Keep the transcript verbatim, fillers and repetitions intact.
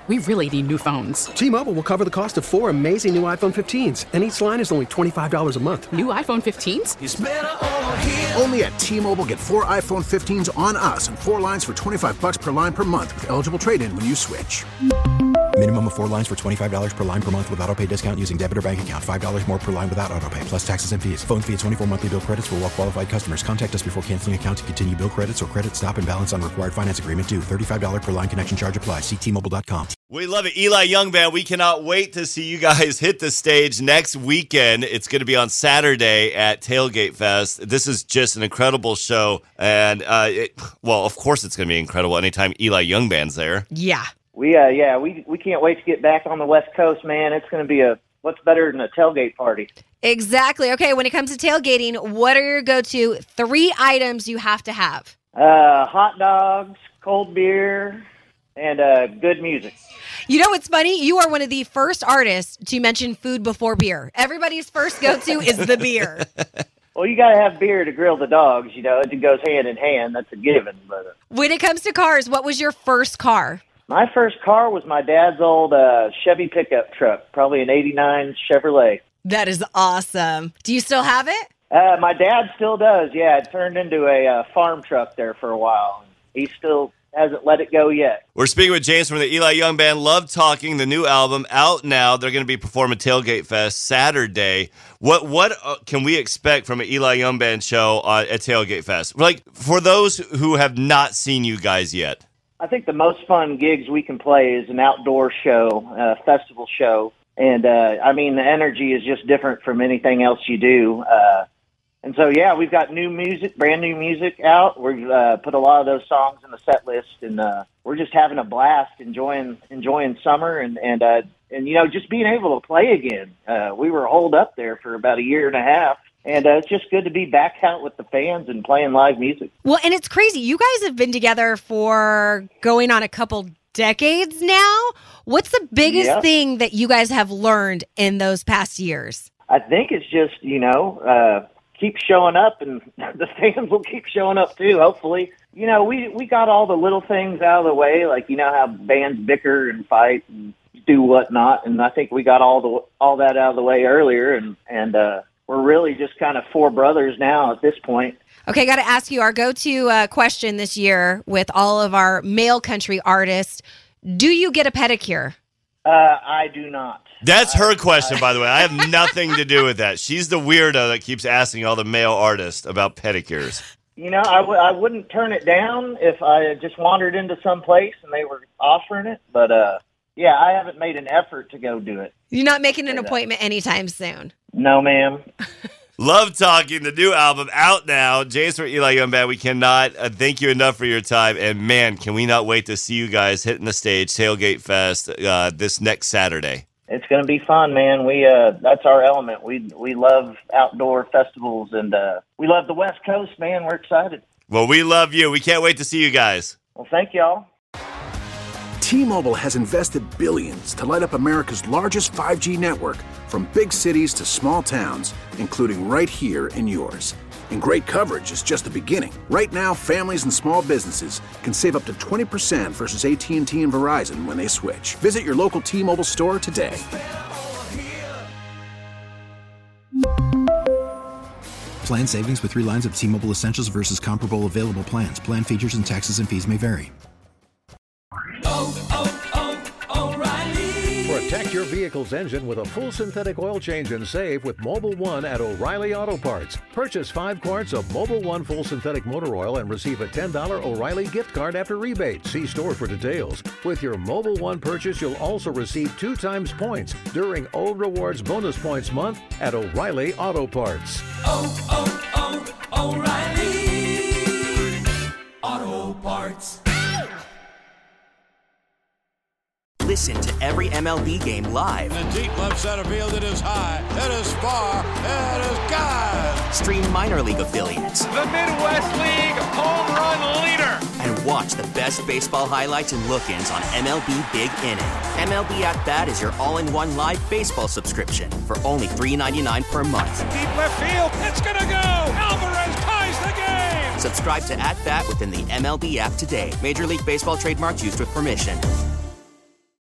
We really need new phones. T-Mobile will cover the cost of four amazing new iPhone fifteens, and each line is only twenty-five dollars a month. New iPhone fifteens? It's better over here. Only at T-Mobile, get four iPhone fifteens on us and four lines for twenty-five dollars per line per month with eligible trade-in when you switch. Minimum of four lines for twenty-five dollars per line per month with autopay discount using debit or bank account. five dollars more per line without autopay, plus taxes and fees. Phone fee at twenty-four monthly bill credits for well-qualified customers. Contact us before canceling account to continue bill credits or credit stop and balance on required finance agreement due. thirty-five dollars per line connection charge applies. See T Mobile dot com. We love it. Eli Young Band, we cannot wait to see you guys hit the stage next weekend. It's going to be on Saturday at Tailgate Fest. This is just an incredible show. And, uh, it, well, of course it's going to be incredible anytime Eli Young Band's there. Yeah. We uh yeah we we can't wait to get back on the West Coast, man. It's going to be a what's better than a tailgate party. Exactly. Okay, when it comes to tailgating, what are your go-to three items you have to have? Uh, hot dogs, cold beer, and uh, good music. You know what's funny? You are one of the first artists to mention food before beer. Everybody's first go-to is the beer. Well, you got to have beer to grill the dogs. You know, it goes hand in hand. That's a given. But uh, when it comes to cars, what was your first car? My first car was my dad's old uh, Chevy pickup truck, probably an eighty-nine Chevrolet. That is awesome. Do you still have it? Uh, my dad still does, yeah. It turned into a uh, farm truck there for a while. He still hasn't let it go yet. We're speaking with James from the Eli Young Band. Love Talking, the new album, out now. They're going to be performing Tailgate Fest Saturday. What what uh, can we expect from an Eli Young Band show uh, at Tailgate Fest? Like, for those who have not seen you guys yet. I think the most fun gigs we can play is an outdoor show, a festival show. And, uh, I mean, the energy is just different from anything else you do. Uh, and so, yeah, we've got new music, brand new music out. We've uh, put a lot of those songs in the set list, and uh, we're just having a blast, enjoying enjoying summer and, and, uh, and you know, just being able to play again. Uh, we were holed up there for about a year and a half. And uh, it's just good to be back out with the fans and playing live music. Well, and it's crazy. You guys have been together for going on a couple decades now. What's the biggest Yep. thing that you guys have learned in those past years? I think it's just, you know, uh, keep showing up, and the fans will keep showing up too, hopefully. You know, we, we got all the little things out of the way, like, you know, how bands bicker and fight and do whatnot. And I think we got all the all that out of the way earlier, and, and uh we're really just kind of four brothers now at this point. Okay, got to ask you our go-to uh, question this year with all of our male country artists. Do you get a pedicure? Uh, I do not. That's her question, by the way. I have nothing to do with that. She's the weirdo that keeps asking all the male artists about pedicures. You know, I, w- I wouldn't turn it down if I just wandered into some place and they were offering it. But, uh, yeah, I haven't made an effort to go do it. You're not making an appointment anytime soon? No, ma'am. Love Talking, the new album, out now. James from Eli Young Band, we cannot uh, thank you enough for your time. And, man, can we not wait to see you guys hitting the stage, Tailgate Fest, uh, this next Saturday. It's going to be fun, man. We uh, that's our element. We we love outdoor festivals, and uh, we love the West Coast, man. We're excited. Well, we love you. We can't wait to see you guys. Well, thank y'all. T-Mobile has invested billions to light up America's largest five G network, from big cities to small towns, including right here in yours. And great coverage is just the beginning. Right now, families and small businesses can save up to twenty percent versus A T and T and Verizon when they switch. Visit your local T-Mobile store today. Plan savings with three lines of T-Mobile Essentials versus comparable available plans. Plan features and taxes and fees may vary. Protect your vehicle's engine with a full synthetic oil change and save with Mobil one at O'Reilly Auto Parts. Purchase five quarts of Mobil one full synthetic motor oil and receive a ten dollars O'Reilly gift card after rebate. See store for details. With your Mobil one purchase, you'll also receive two times points during O Rewards Bonus Points Month at O'Reilly Auto Parts. Oh, oh, oh, O'Reilly Auto Parts. Listen to every M L B game live. In the deep left center field, it is high, it is far, it is gone. Stream minor league affiliates. The Midwest League home run leader. And watch the best baseball highlights and look-ins on M L B Big Inning. M L B At Bat is your all-in-one live baseball subscription for only three ninety-nine per month. Deep left field, it's gonna go. Alvarez ties the game. Subscribe to At Bat within the M L B app today. Major League Baseball trademarks used with permission.